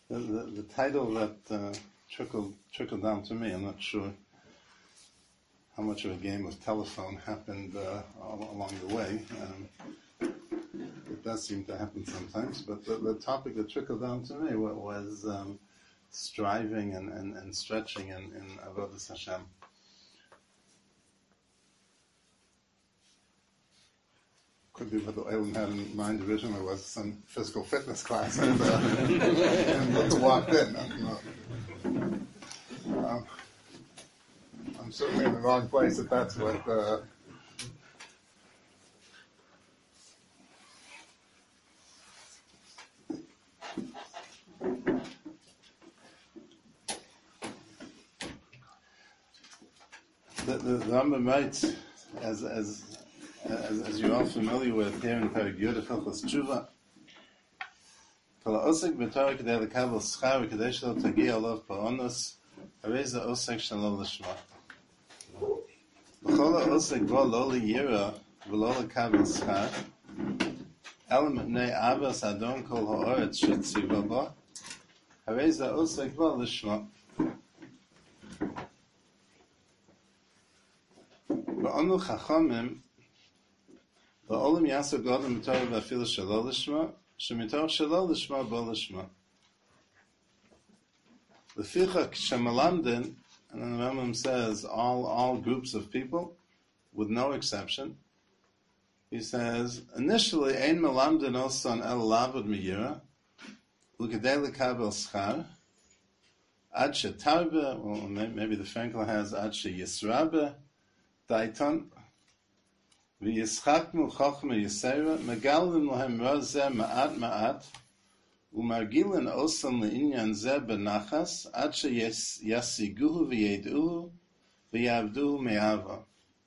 The title that trickled down to me, I'm not sure how much of a game of telephone happened along the way. It does seem to happen sometimes, but the topic that trickled down to me was striving and stretching in Avodas Hashem. Could be what the Olam had in mind originally was some physical fitness class, and walked in. I'm certainly in the wrong place if that's what. The Rambam writes, as you're all familiar with here in Perek Yud Hilchos Tshuva, Kol ha'osek b'Torah k'dei lekabel schar v'k'dei shelo tagi'a alav pa'onos, harei ze osek shelo l'shma. V'chol ha'osek bo lo liyira v'lo lekabel schar, ela mipnei avos adon kol ha'oretz shetziva bo, harei ze osek bo l'shma. V'onu chachamim V'olam yasok godem b'Torah v'afilu shelo l'shma, shemitoch shelo l'shma bo l'shma. L'fichach shemalamdin, and then the Rambam says all groups of people, with no exception. He says initially ein melamdin osan el lavud miyira, l'kadei l'kabel schar, ad shetarbe, or maybe the Frankel has ad sheyisrabe, daiton. וישחקנו חוכמה יסרה, מגלם להם רע זה מעט, ומרגילן אוסם לעניין זה בנחס, עד שישיגוהו וידעוהו, ויעבדוהו מאהבה.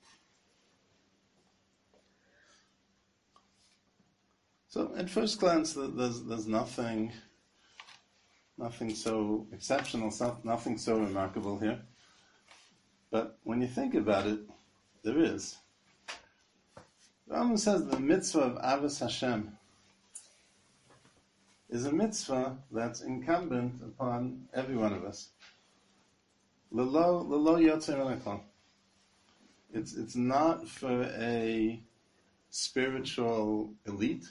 So, at first glance, there's nothing so exceptional, nothing so remarkable here. But when you think about it, there is. The Rambam says the mitzvah of Avos Hashem is a mitzvah that's incumbent upon every one of us. Lelo yotzer min. It's not for a spiritual elite.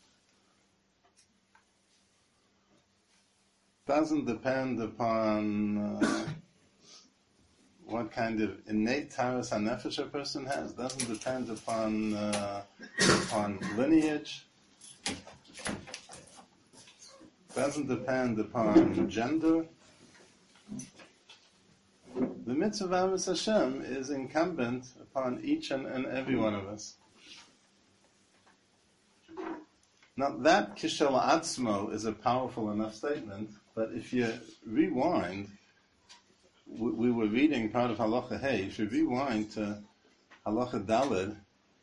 Doesn't depend upon what kind of innate taras hanefesh a person has. Doesn't depend upon lineage. Doesn't depend upon gender. The mitzvah of Avos Hashem is incumbent upon each and every one of us. Now that kishel atzmo is a powerful enough statement, but if you rewind, we were reading part of Halacha Hey. If you rewind to Halacha Daled,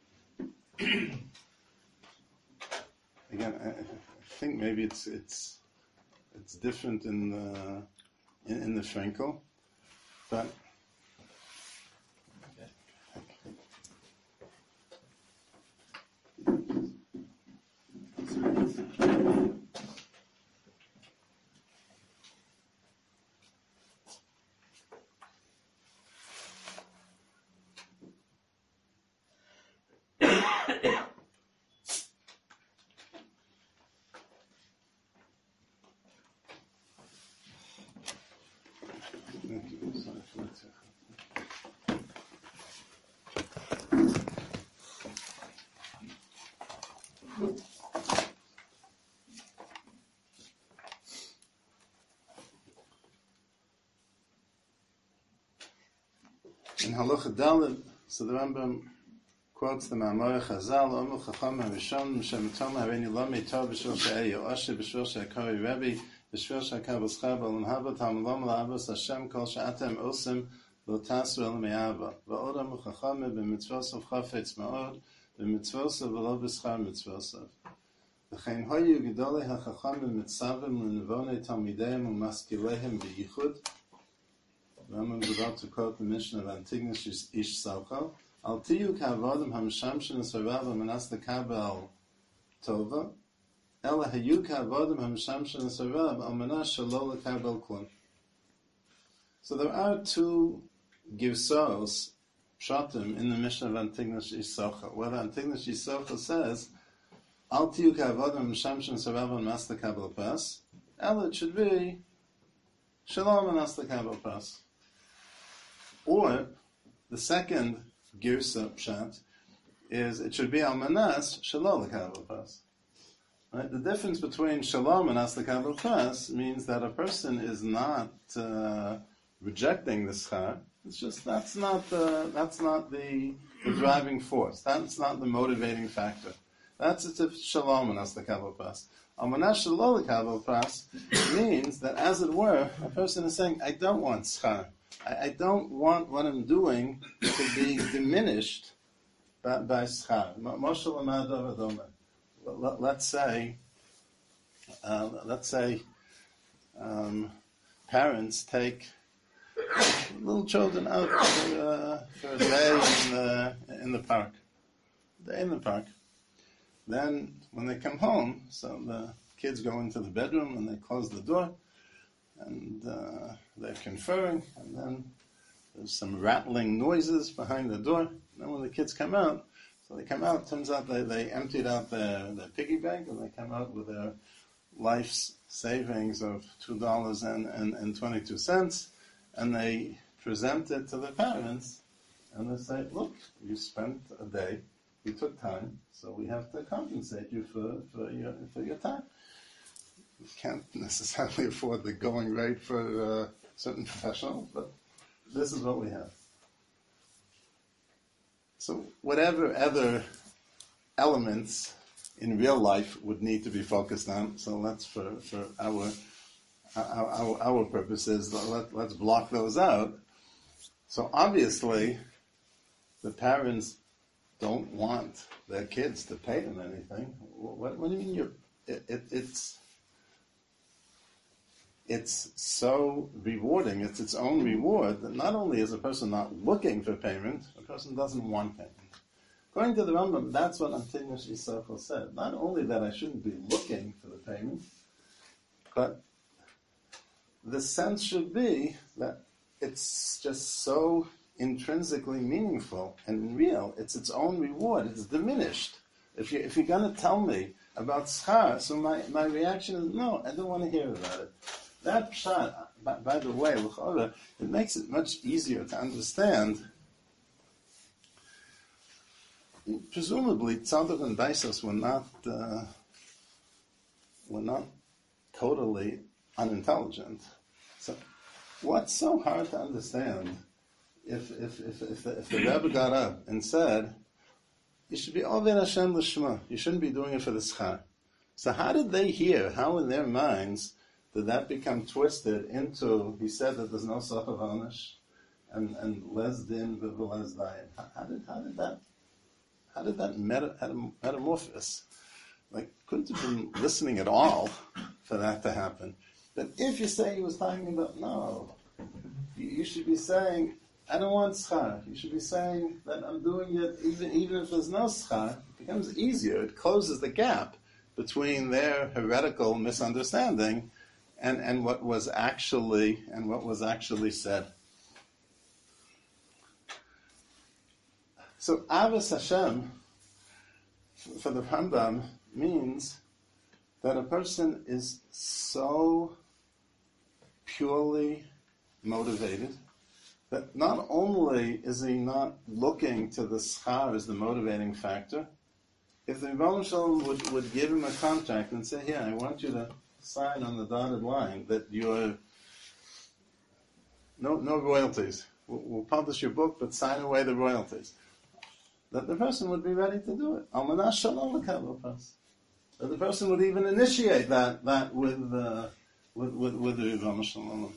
again, I think maybe it's different in the Frankel, but in Halacha Daled, so the Rambam quotes the Ma'amar Chazal, Omu Chacham HaRishon, M'shem Tom HaReini Lomei Tov B'shvil She'eyo Osher B'shvil She'akori Rebbe B'shvil She'akabel Schar B'olam Haba Tam Lom L'Avos Hashem Kol She'atem Osim Lo Tasu El Me'ava V'od Omu Chacham B'mitzvosav Chafetz Ma'od B'mitzvosav V'lo B'schar Mitzvosav V'chein Hoyu Gedolei HaChacham B'mitzavim L'nevonei Talmideim U'maskileihem B'yichud. Rambam is about to quote the Mishnah of Antigonus Ish Salcho. Al tiyu ka'avodim ha'mishamshin esvarav ha'manas lekabel tova Ela hayu ka'avodim ha'mishamshin esarav al manah shelo lekabel klum. So there are two givsos, pshatim, in the Mishnah of Antignos Yisocha, where Antignos Yisocha says, Al tiyu ka'avodim ha'mishamshin esarav al mas lekabel pas, Ela, it should be Shalom and Astakabel Pas. Or the second girsa pshat is it should be Al Manas Shalom Lekabel Pas. Right? The difference between Shalom and Astakabel Pas means that a person is not rejecting the schar. It's just that's not the driving force. That's not the motivating factor. That's a Shalom and Astakabel Pas. Al-Manas Shalom Lekabel Pas means that, as it were, a person is saying, I don't want schar. I don't want what I'm doing to be diminished by schar. Let's say parents take little children out for a day in the park. Then, when they come home, so the kids go into the bedroom and they close the door, and they're conferring, and then there's some rattling noises behind the door. And then when the kids come out, turns out they emptied out their piggy bank, and they come out with their life's savings of $2.22, and they present it to the parents, and they say, look, you spent a day, you took time, so we have to compensate you for your time. We can't necessarily afford the going rate for certain professionals, but this is what we have. So whatever other elements in real life would need to be focused on, so let's for our purposes, let's block those out. So obviously, the parents don't want their kids to pay them anything. What do you mean? It's so rewarding. It's its own reward that not only is a person not looking for payment, a person doesn't want payment. According to the Rambam, that's what Antignos Yisocha said. Not only that I shouldn't be looking for the payment, but the sense should be that it's just so intrinsically meaningful and real. It's its own reward. It's diminished. If you're going to tell me about schar, so my reaction is no, I don't want to hear about it. That pshat, by the way, it makes it much easier to understand. Presumably, Tzadok and Beisos were not totally unintelligent. So, what's so hard to understand if the Rebbe got up and said, you should be Oved Hashem L'Shma, you shouldn't be doing it for the schar. So how did they hear, how in their minds did that become twisted into, he said that there's no Soch of Onish, and Les Din v'Les Dayan. How did that metamorphosis? Like, couldn't have been listening at all for that to happen. But if you say he was talking about, no, you should be saying, I don't want schar. You should be saying that I'm doing it even if there's no schar. It becomes easier. It closes the gap between their heretical misunderstanding and what was actually said. So Avos Hashem for the Rambam means that a person is so purely motivated that not only is he not looking to the schar as the motivating factor, if the Rebbe Shalom would give him a contract and say, here, I want you to sign on the dotted line that you're no royalties. We'll publish your book, but sign away the royalties. That the person would be ready to do it. Al-Manas Shalom L'Kabel Pas. That the person would even initiate that with the Rebbe Shalom.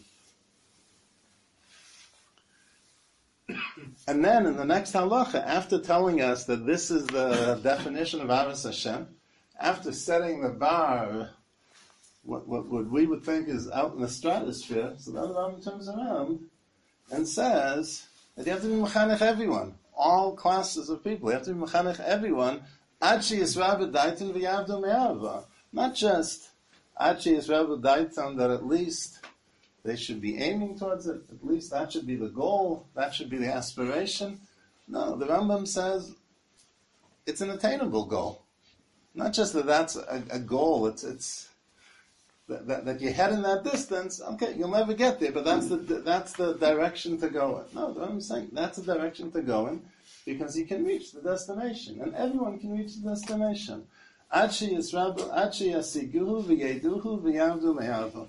And then in the next halacha, after telling us that this is the definition of Avos Hashem, after setting the bar, what we would think is out in the stratosphere, so then the Rambam turns around and says that you have to be mechanech everyone, all classes of people. You have to be mechanech everyone, ad sheyisra b'daitin v'yavdu me'ava, Not just Achi Yisrael Daitan, that at least they should be aiming towards it. At least that should be the goal. That should be the aspiration. No, the Rambam says it's an attainable goal. Not just that that's a goal. It's that you head in that distance. Okay, you'll never get there, but that's the direction to go in. No, the Rambam is saying that's the direction to go in because you can reach the destination, and everyone can reach the destination. Achi Yisrael, Achi Yasiguhu v'Yeduhu v'Yavdu le'Yavdu.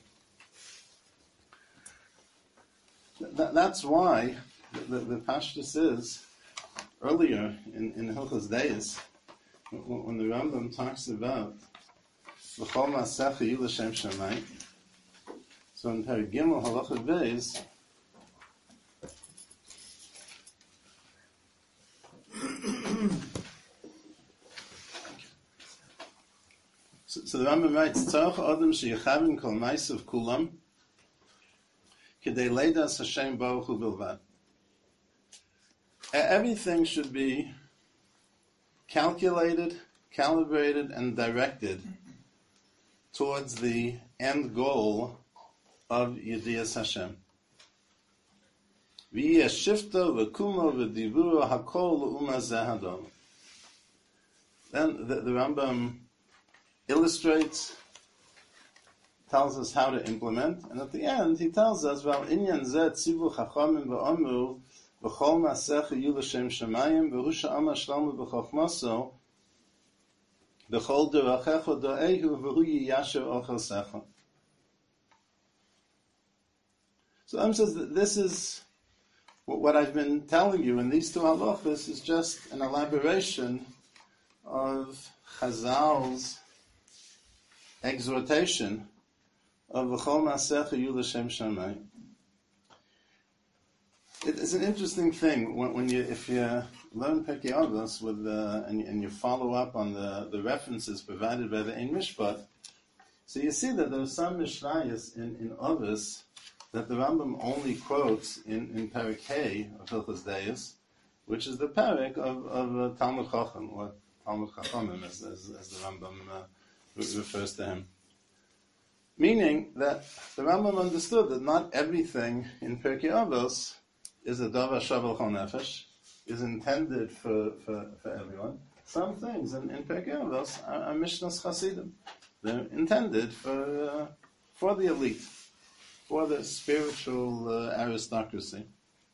That's why the Pashtus is earlier in Hilchos Deis when the Rambam talks about V'chol Ma'asecha Yu L'Shem Shamayim. So in Perek Gimel Halacha Beis, so the Rambam writes Tzarech Adam Sheyachavin Kol Ma'asav Kulam K'dei Leidas Hashem Baruch Hu Bilvad. Everything should be calculated, calibrated, and directed towards the end goal of Yediyas Hashem. V'yeh shifta v'kumo v'divuro hakol l'uma zehadol. Then the Rambam illustrates, tells us how to implement, and at the end he tells us, "Val inyan zeh tzivu chachamim v'amru v'chol ma'asecha yu l'shem shamayim v'hu she'amar shlomo b'chochmaso v'chol derachecha do'ehu v'hu yiyasher ochel secha." So Am says that this is what I've been telling you in these two halachas is just an elaboration of Chazal's exhortation of V'chol Ma'asecha Yu L'Shem Shamayim. It's an interesting thing if you learn Pirkei Avos with and you follow up on the references provided by the Ein Mishpat. So you see that there are some Mishnayos in Avos that the Rambam only quotes in Perek Hey of Hilchos Deis, which is the Perek of Talmud Chacham, or Talmud Chachamim as the Rambam refers to him. Meaning that the Rambam understood that not everything in Pirkei Avos is a davar shavel chol nefesh, is intended for everyone. Some things in Pirkei Avos are Mishnas Chasidim. They're intended for the elite, for the spiritual aristocracy.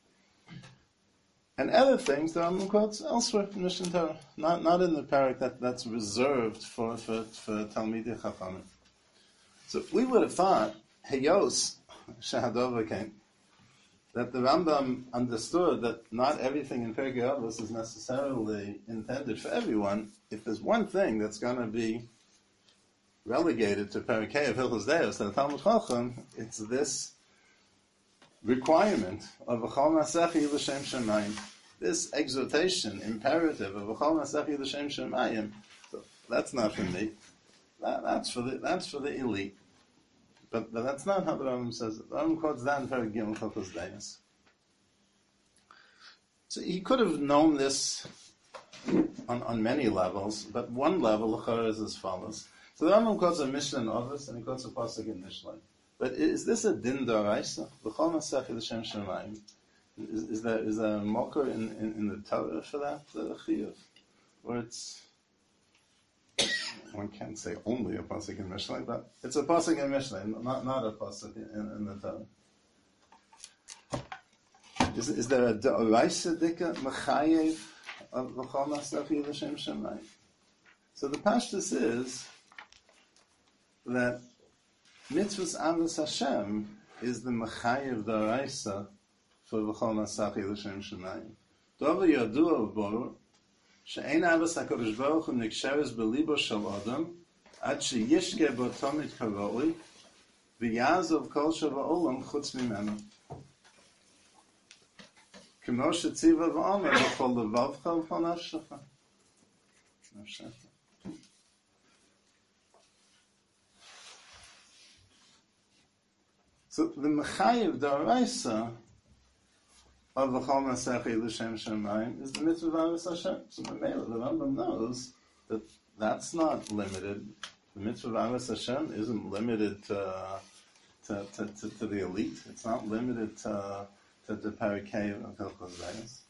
And other things the Rambam quotes elsewhere in Mishnah Torah, not in the parak that's reserved for Talmidei Chachamim. So we would have thought, Heyos Shehadova came, that the Rambam understood that not everything in Pirkei Avos is necessarily intended for everyone. If there's one thing that's going to be relegated to Perek Hey of Hilchos Deis, the Talmud Chacham, it's this requirement of V'chol Ma'asecha Yu L'Shem Shamayim, this exhortation, imperative of V'chol Ma'asecha Yu L'Shem Shamayim. So that's not for me. That's for the elite. But that's not how the Rambam says it. The Rambam quotes that in Perek Gimel Hilchos Deis. So he could have known this on many levels, but one level is as follows. So the Rambam quotes a Mishnah in Avos, and he quotes a pasuk in Mishlei. But is this a din d'oraisa? V'chol Ma'asecha L'Shem Shamayim. Is there a mocker in the Torah for that chiyuv, or it's one can't say only a pasuk in Mishlei, but it's a pasuk in Mishlei, not a pasuk in the Torah. Is there a d'oraisa dika mechayev of V'chol Ma'asecha L'Shem Shamayim? So the pashtus is that mitzvahs avos Hashem is the mechayev d'oraisa for V'chol Ma'asecha L'Shem Shamayim. Dover yadua v'borur she'ein avos HaKadosh Baruch Hu niksheres b'libo shel adam ad sheyishke bo tamid karoi v'yazov kol shel ha'olam chutz mimenu. K'mo she'tziva v'omer v'chol levavcha v'chol nafshecha. So the mechayev d'oraisa of V'chol Ma'asecha L'Shem Shamayim is the mitzvah of avos Hashem. So the Rambam knows that that's not limited. The mitzvah of Avos Hashem isn't limited to the elite. It's not limited to the Parakeh of Hilchos Zayis.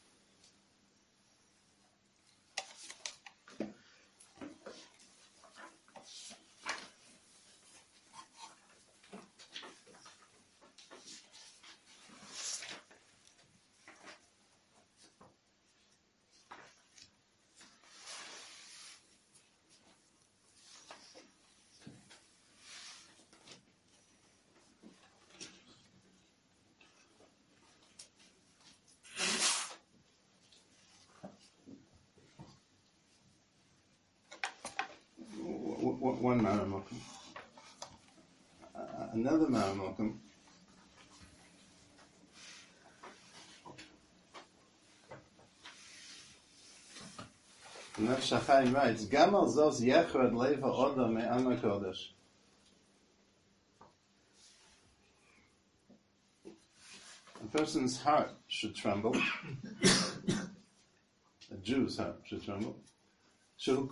One Maramokim. Another Maramokim. Nefesh HaChaim writes, Gamal zos yechrad leva oda me'am HaKodesh. A person's heart should tremble. A Jew's heart should tremble. HaKodesh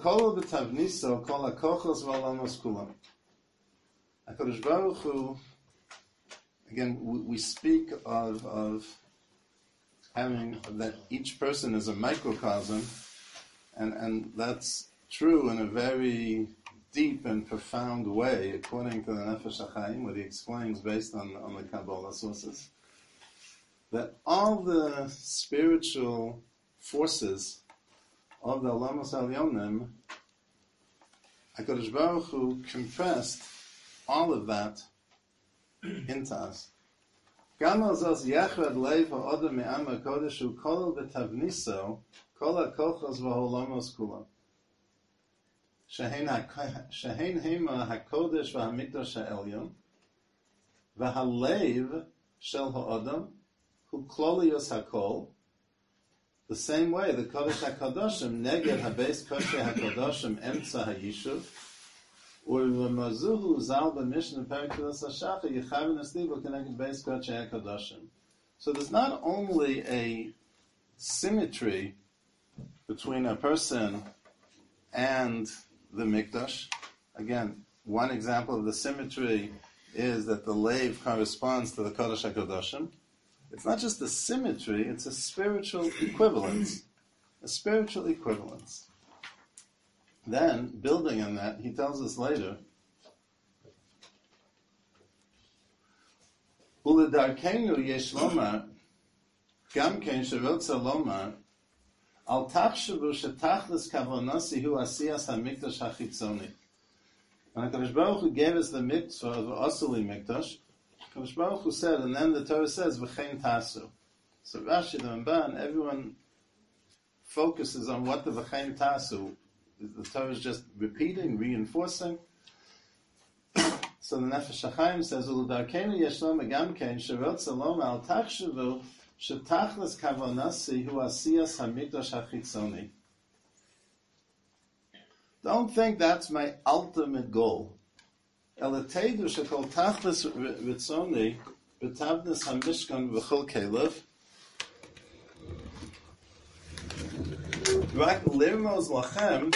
Baruch Hu, again, we speak of having that each person is a microcosm, and that's true in a very deep and profound way, according to the Nefesh HaChaim, what he explains based on the Kabbalah sources, that all the spiritual forces of the Olamos Elyonim, HaKadosh Baruch Hu compressed all of that into us. Gamal zos yachad leiv ha'odam me'am HaKodesh hu kol b'tavniso kol ha'kochos v'holamos kulam. Shehein hema HaKodesh v'hamikdash ha'elyon v'haleiv shel ha'odam hu klolios HaKol. The same way, the Kodesh HaKadoshim, Neged HaBeis Kosher HaKadoshim, Emtza HaYishuv, U'Remazuhu Zal B'Mishnah Perikulas HaShacha, Yechavin Esliva Keneged Beis Kosher HaKadoshim. So there's not only a symmetry between a person and the Mikdash. Again, one example of the symmetry is that the Leiv corresponds to the Kodesh HaKadoshim. It's not just a symmetry, it's a spiritual equivalence. A spiritual equivalence. Then, building on that, he tells us later, Uledarkenu yesh lomar, gam ken sherotza lomar, al tachshavu shetachlis kavonasi hu asiyas hamikdash hachitzoni. When HaKadosh Baruch Hu gave us the mitzvah of Asuli Mikdash, HaKadosh Baruch Hu said, and then the Torah says, V'chein tasu. So Rashi, the Ramban, everyone focuses on what the V'chein tasu. The Torah is just repeating, reinforcing. So the Nefesh HaChaim says, U'ludarkenu yeshlom megamkein sherot salom al tachshavu shetachlis kavonasi hu asiyas hamikdash hachitzoni. Don't think that's my ultimate goal. Elatedu shekol tachlis ritzoni b'tavnis hamishkan v'chol kelev. Rak lirmos lachem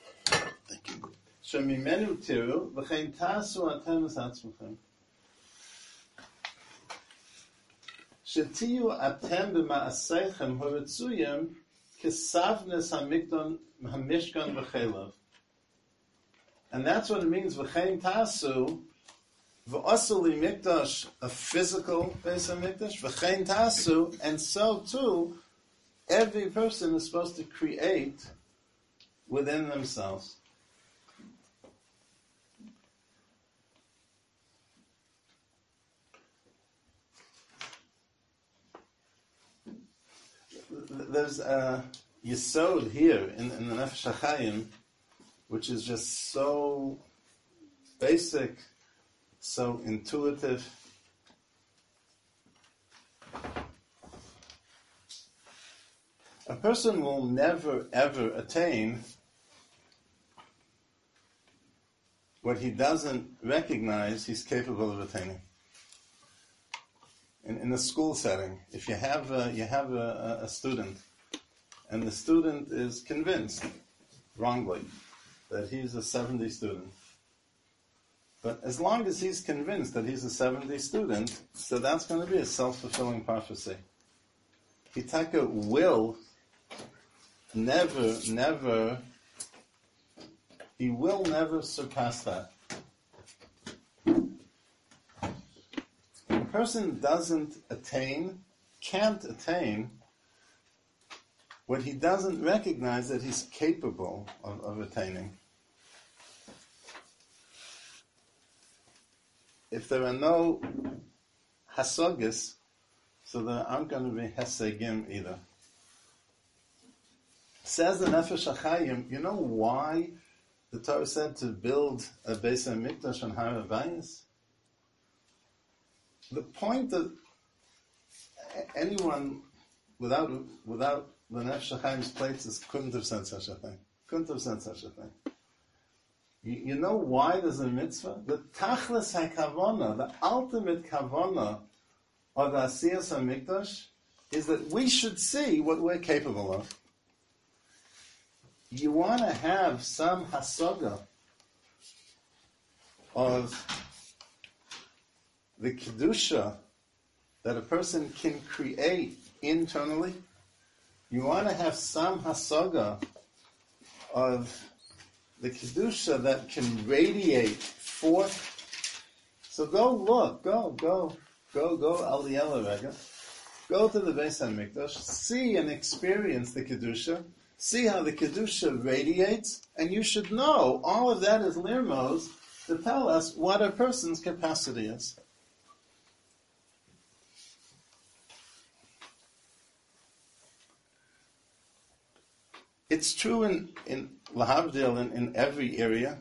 shemimenu tiru v'chein tasu atem esatzmechem. Shetiyu atem b'ma'aseichem horitzuyim kesavnes hamishkan v'chelev. And that's what it means, v'chein tasu, v'osuli mikdash, a physical base of mikdash, v'chein tasu, and so too, every person is supposed to create within themselves. There's a yesod here in the Nefesh HaChaim, which is just so basic, so intuitive. A person will never, ever attain what he doesn't recognize he's capable of attaining. In a school setting, if you have a student, and the student is convinced, wrongly, that he's a 70 student, But as long as he's convinced that he's a 70 student, so that's going to be a self-fulfilling prophecy. Hitaka will never surpass that. A person can't attain what he doesn't recognize that he's capable of attaining. If there are no hasogis, so there aren't going to be hesegim either. Says the Nefesh HaChaim, you know why the Torah said to build a Beis HaMikdash on Har HaVayis? The point that anyone without the Nefesh HaChaim's places couldn't have said such a thing. You know why there's a mitzvah? The tachlis hakavana, the ultimate kavana of the Asiyas HaMikdash is that we should see what we're capable of. You want to have some hasaga of the kedusha that a person can create internally. You want to have some hasaga of the kedusha that can radiate forth. So go look, go Aliyah Rega. Go to the Beis HaMikdash, see and experience the kedusha, see how the kedusha radiates, and you should know all of that is lirmos to tell us what a person's capacity is. It's true in Lahavdil in every area.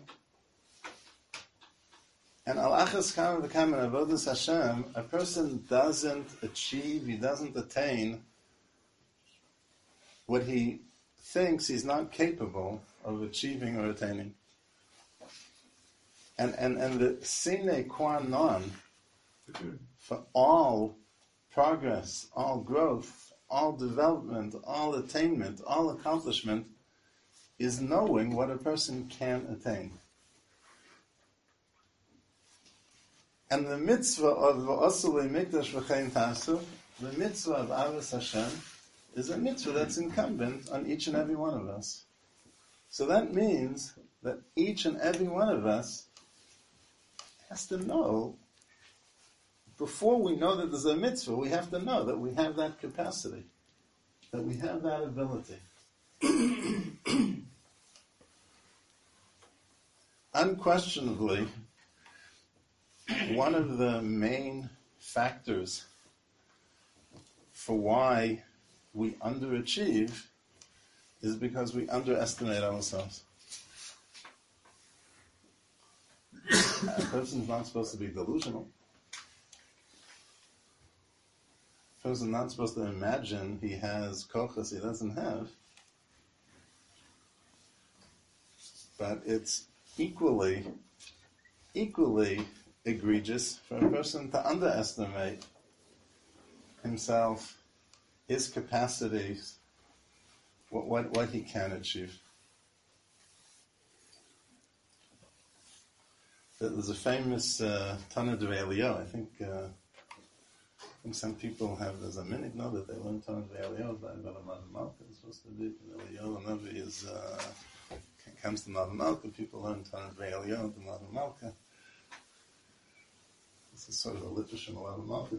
And al-achas kam v'kam in avodas Hashem, a person doesn't achieve, he doesn't attain what he thinks he's not capable of achieving or attaining. And the sine qua non for all progress, all growth, all development, all attainment, all accomplishment is knowing what a person can attain. And the mitzvah of V'asulei Mikdash V'chein Tasu, the mitzvah of Avos Hashem, is a mitzvah that's incumbent on each and every one of us. So that means that each and every one of us has to know, before we know that there's a mitzvah, we have to know that we have that capacity, that we have that ability. Unquestionably, one of the main factors for why we underachieve is because we underestimate ourselves. A person's not supposed to be delusional. A person's not supposed to imagine he has kochas he doesn't have. But it's equally egregious for a person to underestimate himself, his capacities, what he can achieve. There's a famous Tana D'Rei Eliyahu. I think some people have, there's a minute now that they learn Tana D'Rei Eliyahu by Mav Malka. It's supposed to be Eliyahu Navi is comes to Mav Malka. People learn Tana D'Rei Eliyahu to Mav Malka. This is sort of a literature in Mav Malka.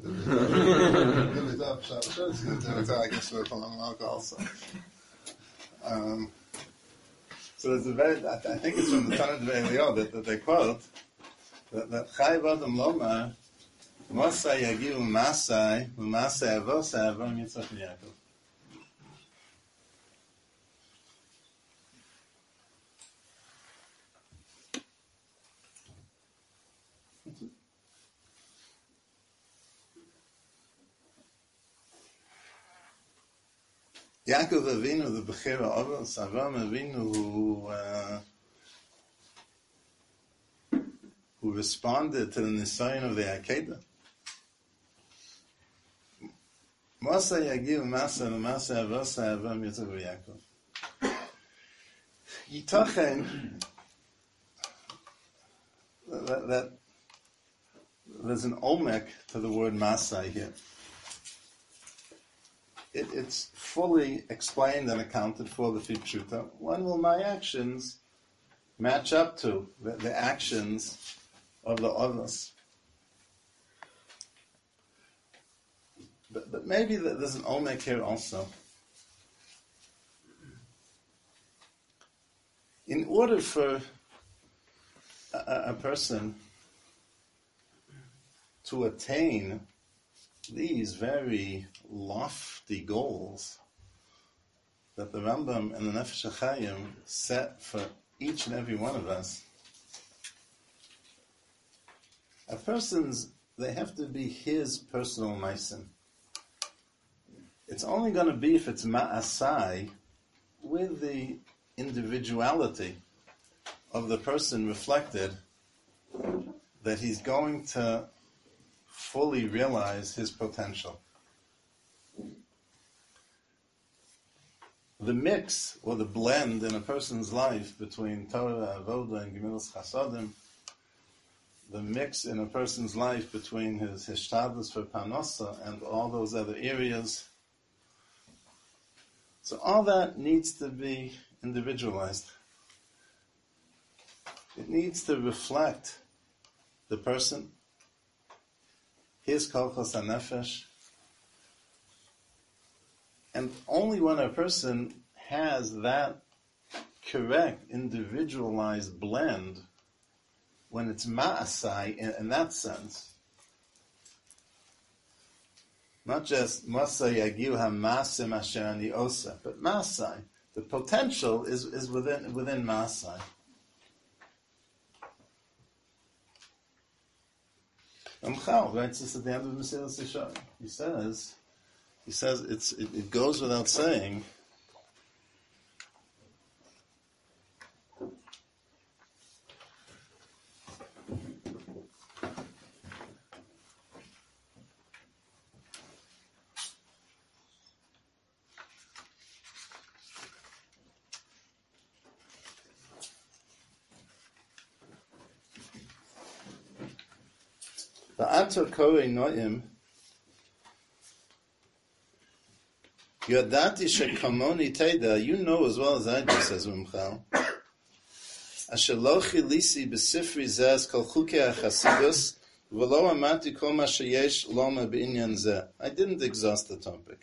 I guess for Mav Malka also. So there's a very, I think it's from the Tana D'Rei Eliyahu that they quote that Chai V'Adam Lomar Mosai Yagiu Masai U'Masai Avosai Avam Yitzchak Yaakov. Yaakov Avinu, the Bechira Avos, Avram Avinu, who responded to the Nisayon of the Akedah. Masa Yagiv Masa Masa Avasa Avram Yitzchak Yaakov. Yitachen, that there's an omek to the word Masai here. It's fully explained and accounted for the Pshuta. When will my actions match up to the actions of the others? But maybe there's an omek here also. In order for a person to attain these very lofty goals that the Rambam and the Nefesh HaChaim set for each and every one of us, they have to be his personal meisim. It's only going to be if it's ma'asai, with the individuality of the person reflected, that he's going to fully realize his potential. The mix or the blend in a person's life between Torah, Avoda, and Gemilas Chasadim, the mix in a person's life between his hishtadlus for Parnasa and all those other areas, so all that needs to be individualized. It needs to reflect the person, his kolchos hanefesh, and only when a person has that correct, individualized blend, when it's ma'asai in that sense, not just masai yagiu ha'masim asher ani osa, but masai. The potential is within masai. Ramchal writes this at the end of Mesilas Yesharim. He says it goes without saying Va'ata korei no'im Yadati shekamoni teda, you know as well as I do, says Ramchal. Asher lo chilisi b'sifri zeh kol chukei hachasidus v'lo amati kol ma sheyesh loma b'inyan zeh. I didn't exhaust the topic.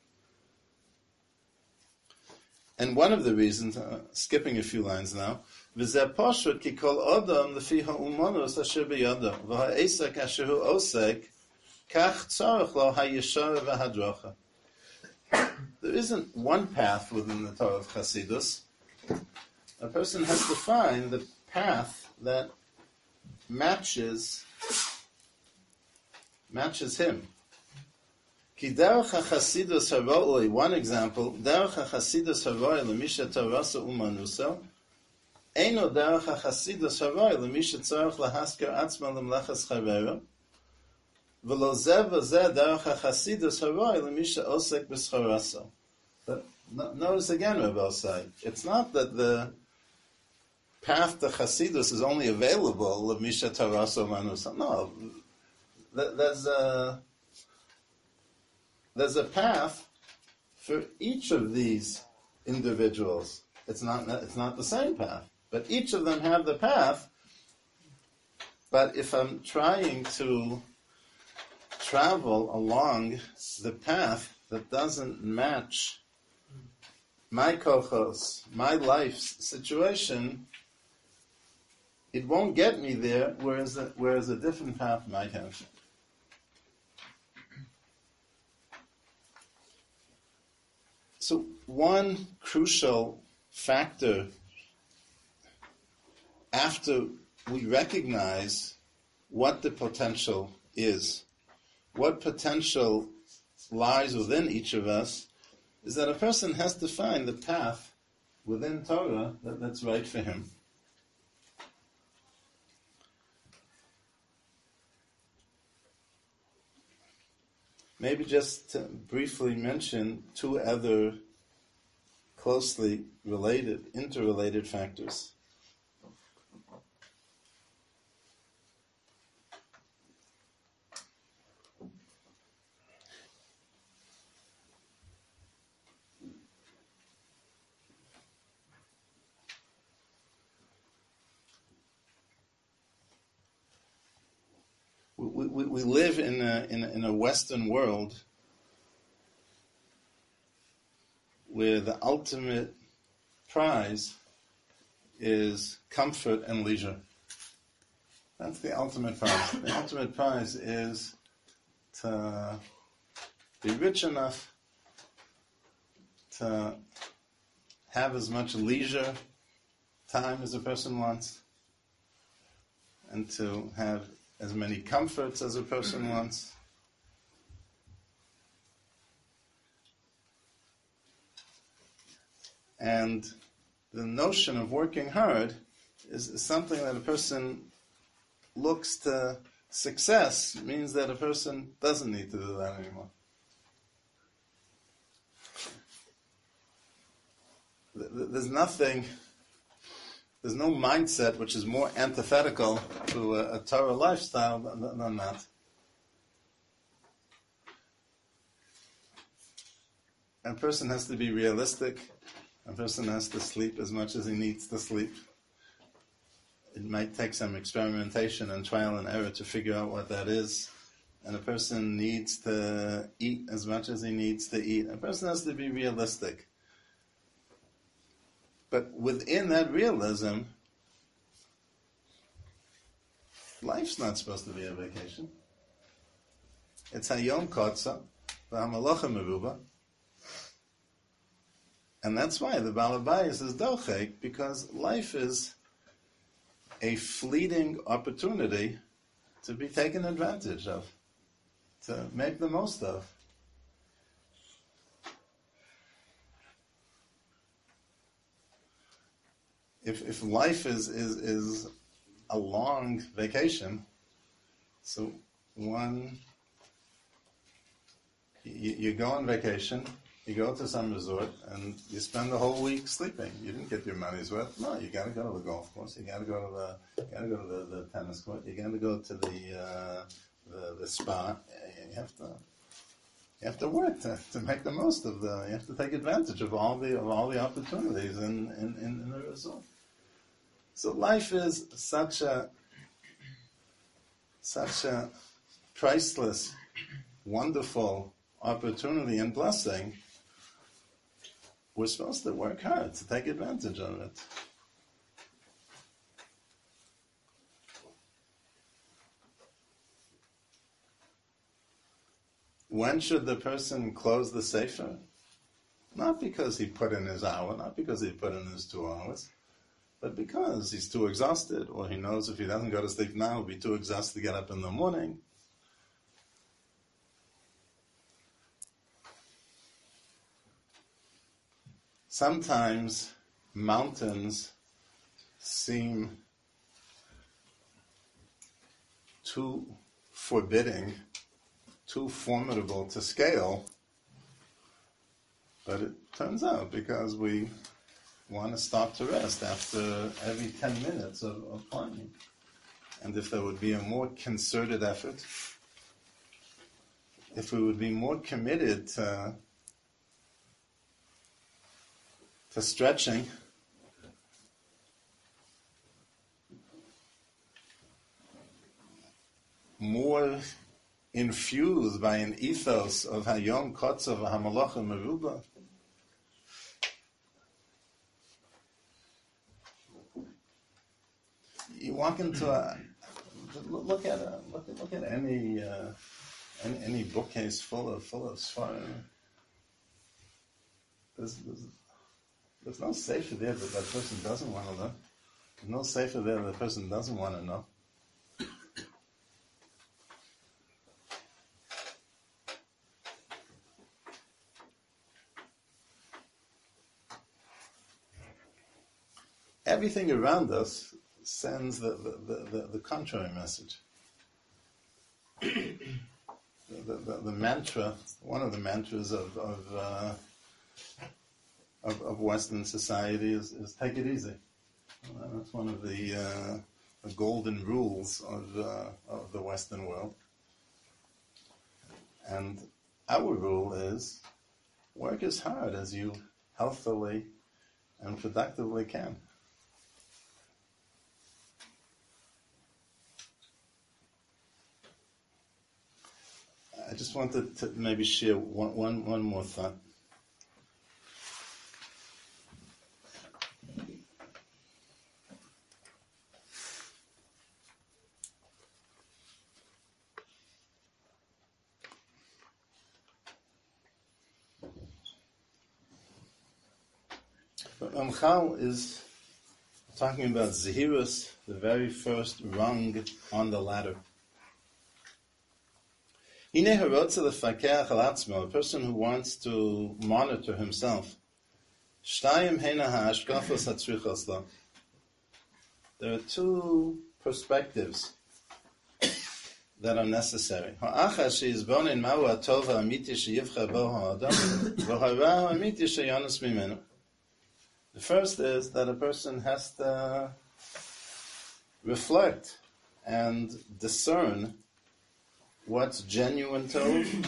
And one of the reasons, skipping a few lines now, v'zeh poshut ki kol odom lefi ha'umonos asher b'yado v'ha'esak asher hu osek kach tzarech lo ha'yeshara v'hadrocha. There isn't one path within the Torah of Chasidus. A person has to find the path that matches him. Ki derech HaChasidus haroi, one example, derech HaChasidus haroi lemisha tarasa umanusa, eino derech HaChasidus haroi lemisha tzarech lahasker atzma lemlechas chavera, v'lo zeh v'zeh derech HaChasidus haroi lemisha osek b'scharasa. But notice again, Rabbi Osai, it's not that the path to Chasidus is only available of Misha Taraso Manusa. No, there's a path for each of these individuals. It's not the same path, but each of them have the path. But if I'm trying to travel along the path that doesn't match my kochos, my life's situation, it won't get me there, whereas a different path might have. So one crucial factor after we recognize what the potential is, what potential lies within each of us, is that a person has to find the path within Torah that's right for him. Maybe just to briefly mention two other closely related, interrelated factors. we live in a Western world where the ultimate prize is comfort and leisure. That's the ultimate prize. The ultimate prize is to be rich enough to have as much leisure time as a person wants, and to have as many comforts as a person wants. And the notion of working hard is something that a person looks to success, means that a person doesn't need to do that anymore. There's no mindset which is more antithetical to a Torah lifestyle than that. A person has to be realistic. A person has to sleep as much as he needs to sleep. It might take some experimentation and trial and error to figure out what that is. And a person needs to eat as much as he needs to eat. A person has to be realistic. But within that realism, life's not supposed to be a vacation. It's hayom kotza, v'hamalacha meruba. And that's why the Baal HaBayis is dochek, because life is a fleeting opportunity to be taken advantage of, to make the most of. If life is a long vacation, so you go on vacation, you go to some resort, and you spend the whole week sleeping. You didn't get your money's worth. No, you got to go to the golf course. You got to go to the tennis court. You got to go to the spa. You have to work to make the most of you have to take advantage of all the opportunities in the resort. So life is such a priceless, wonderful opportunity and blessing. We're supposed to work hard to take advantage of it. When should the person close the sefer? Not because he put in his hour, not because he put in his 2 hours, but because he's too exhausted, or he knows if he doesn't go to sleep now, he'll be too exhausted to get up in the morning. Sometimes mountains seem too forbidding, too formidable to scale, but it turns out because we want to stop to rest after every 10 minutes of climbing. And if there would be a more concerted effort, if we would be more committed to stretching, more infused by an ethos of hayom kotza v'hamalacha meruba, you walk into look at any bookcase full of svarim. There's no sefer there that person doesn't want to learn. There's no sefer there that person doesn't want to know. Everything around us sends the contrary message. The mantra, one of the mantras of Western society is take it easy. That's one of the golden rules of the Western world. And our rule is work as hard as you healthily and productively can. I just wanted to maybe share one more thought. Ramchal is talking about Zehirus, the very first rung on the ladder. A person who wants to monitor himself. There are two perspectives that are necessary. The first is that a person has to reflect and discern what's genuine tov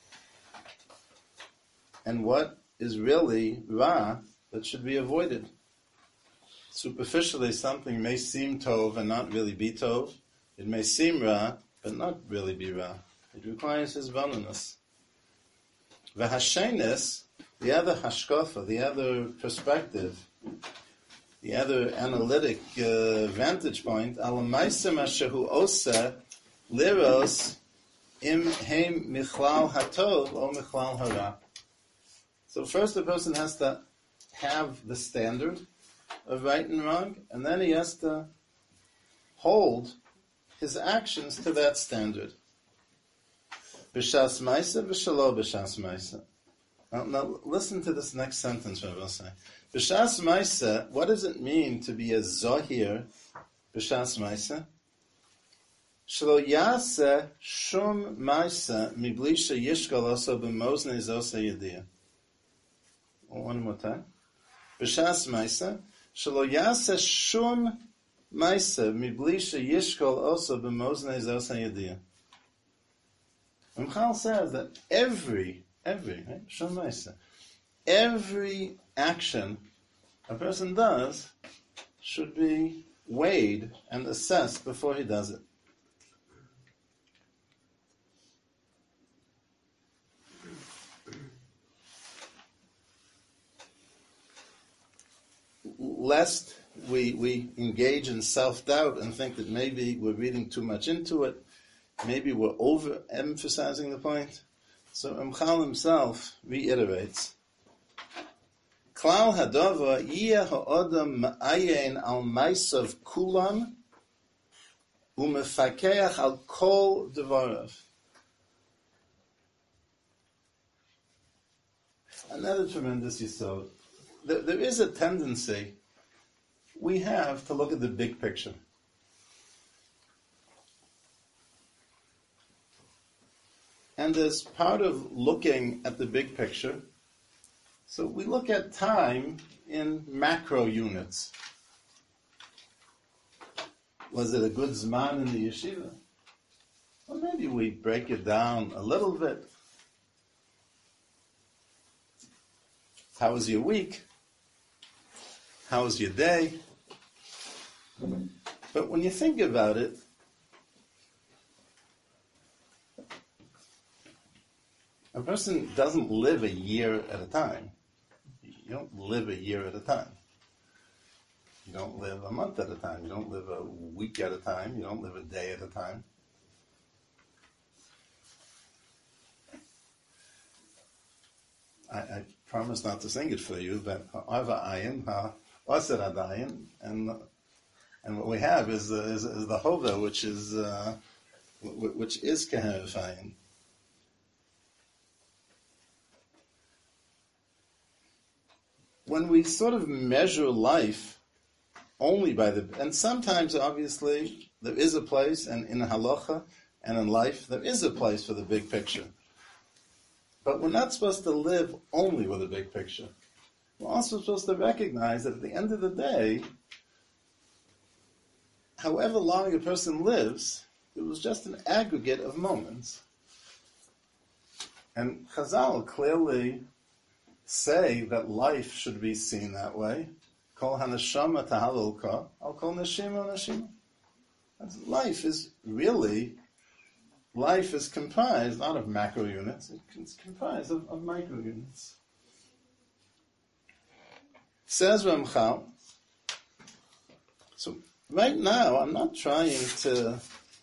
and what is really ra that should be avoided. Superficially, something may seem tov and not really be tov. It may seem ra, but not really be ra. It requires his validness. V'hashenis, the other hashkafa, the other perspective, the other analytic vantage point, alamaisem ashehu osa liros im heim michlal hatov or michlal hara. So first the person has to have the standard of right and wrong, and then he has to hold his actions to that standard. B'shas ma'isa, b'shalo b'shas ma'isa. Now listen to this next sentence Rabbi will say. B'shas ma'isa, what does it mean to be a zohir b'shas ma'isa? Shelo yaseh shum ma'isa mibli sheyishkol oso b'moznei zosa yediyah. One more time. B'shas ma'isa, shelo yaseh shum ma'isa mibli sheyishkol oso b'moznei zosa yediyah. Ramchal says that every action a person does should be weighed and assessed before he does it. Lest we engage in self-doubt and think that maybe we're reading too much into it, maybe we're overemphasizing the point. So Ramchal himself reiterates, Klal hadava yeh ha'odam ma'ayin al ma'asav kulam u'mefakeach al kol devarav. Another tremendous yisod. There is a tendency we have to look at the big picture. And as part of looking at the big picture, so we look at time in macro units. Was it a good zman in the yeshiva? Well, maybe we break it down a little bit. How was your week? How was your day? But when you think about it, a person doesn't live a year at a time. You don't live a year at a time. You don't live a month at a time. You don't live a week at a time. You don't live a day at a time. I promise not to sing it for you, but ha'ava ayin, ha'asir adayin, and what we have is the hova, which is kehev ayin. When we sort of measure life only by and sometimes obviously there is a place, and in halacha and in life there is a place for the big picture. But we're not supposed to live only with a big picture. We're also supposed to recognize that at the end of the day, however long a person lives, it was just an aggregate of moments. And Chazal clearly say that life should be seen that way. Kol haneshama tahalulka, I'll call neshima neshima. Life is really life is comprised not of macro units, it's comprised of micro units. Says Ramchal, so right now I'm not trying to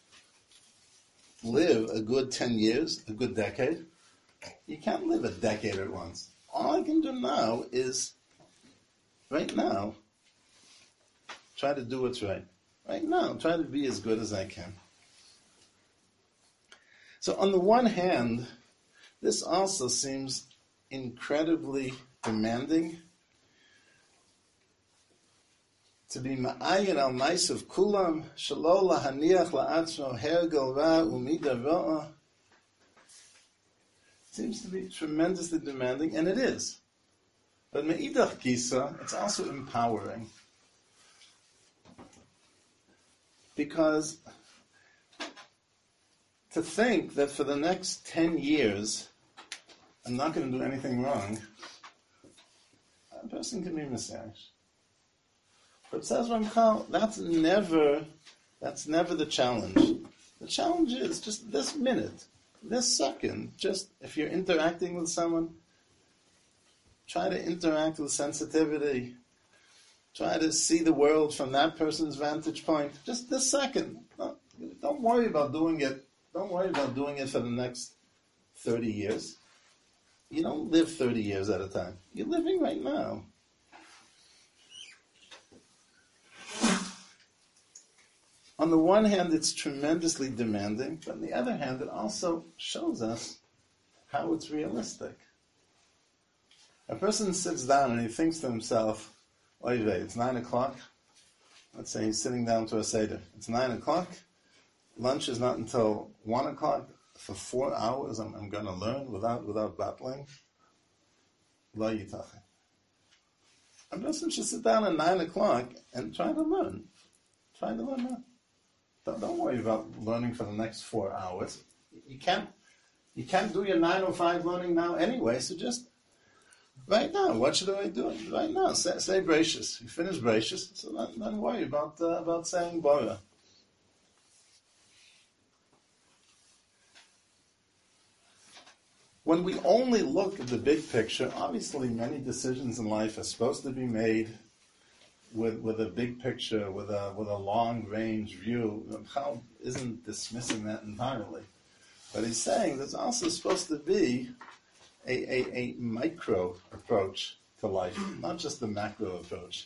live a good 10 years, a good decade. You can't live a decade at once. All I can do now is, right now, try to do what's right. Right now, try to be as good as I can. So on the one hand, this also seems incredibly demanding. To be ma'ayin al ma'asav kulam, shelo lahaniach la'atzmo hergel ra umida ra'a. Seems to be tremendously demanding, and it is. But me'idach gisa, it's also empowering. Because to think that for the next 10 years, I'm not going to do anything wrong, a person can be messianish. But says Ramchal, that's never the challenge. The challenge is just this minute, this second, just if you're interacting with someone, try to interact with sensitivity. Try to see the world from that person's vantage point. Just this second. Don't worry about doing it. Don't worry about doing it for the next 30 years. You don't live 30 years at a time. You're living right now. On the one hand, it's tremendously demanding, but on the other hand, it also shows us how it's realistic. A person sits down and he thinks to himself, oy vey, it's 9 o'clock. Let's say he's sitting down to a Seder. It's 9 o'clock. Lunch is not until 1 o'clock. For 4 hours, I'm going to learn without battling. Lo yitachet. A person should sit down at 9 o'clock and try to learn. Try to learn that. Don't worry about learning for the next 4 hours. You can't do your 9:05 learning now anyway, so just right now, what should I do? Right now, say Bereishis. You finish Bereishis, so don't worry about saying Bora. When we only look at the big picture, obviously many decisions in life are supposed to be made with a big picture, with a long range view. Ramchal isn't dismissing that entirely, but he's saying there's also supposed to be a micro approach to life, not just the macro approach.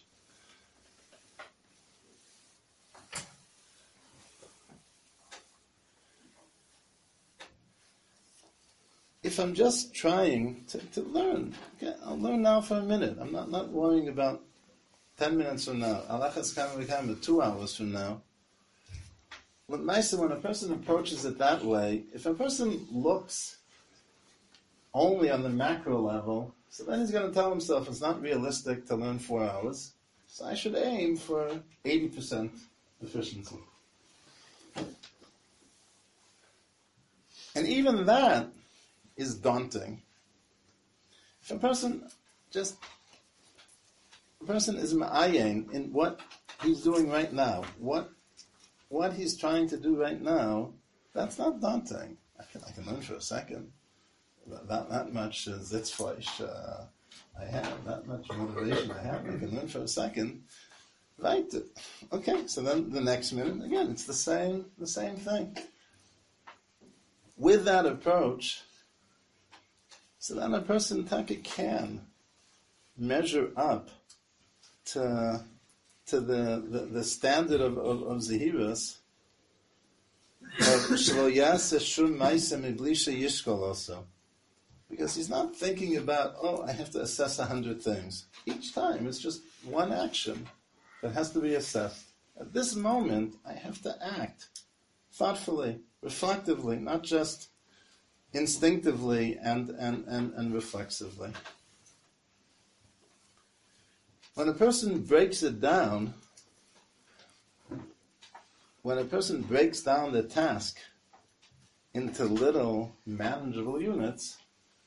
If I'm just trying to learn, okay, I'll learn now for a minute. I'm not worrying about 10 minutes from now, 2 hours from now. When a person approaches it that way, if a person looks only on the macro level, so then he's going to tell himself it's not realistic to learn 4 hours, so I should aim for 80% efficiency. And even that is daunting. If a person is ma'ayin in what he's doing right now, what he's trying to do right now, that's not daunting. I can learn for a second. That much zitzfleisch I have, that much motivation I have, I can learn for a second. Right? Okay, so then the next minute, again, it's the same thing. With that approach, so then a person can measure up to the standard of Zehirus of Shlo Yaseh Shum Ma'aseh Mibli Sheyishkol also. Because he's not thinking about, I have to assess 100 things. Each time it's just one action that has to be assessed. At this moment, I have to act thoughtfully, reflectively, not just instinctively and reflexively. When a person breaks it down, when a person breaks down the task into little manageable units,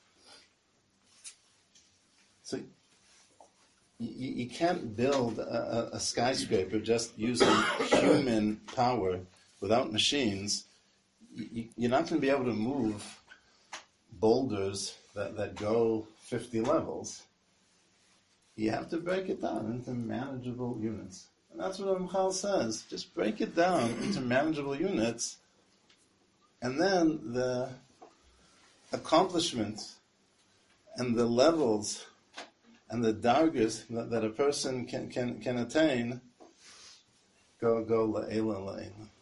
so you can't build a skyscraper just using human power without machines. you're not going to be able to move boulders that go 50 levels. You have to break it down into manageable units. And that's what Ramchal says. Just break it down into manageable units, and then the accomplishment and the levels and the dargas that a person can attain go la'ela.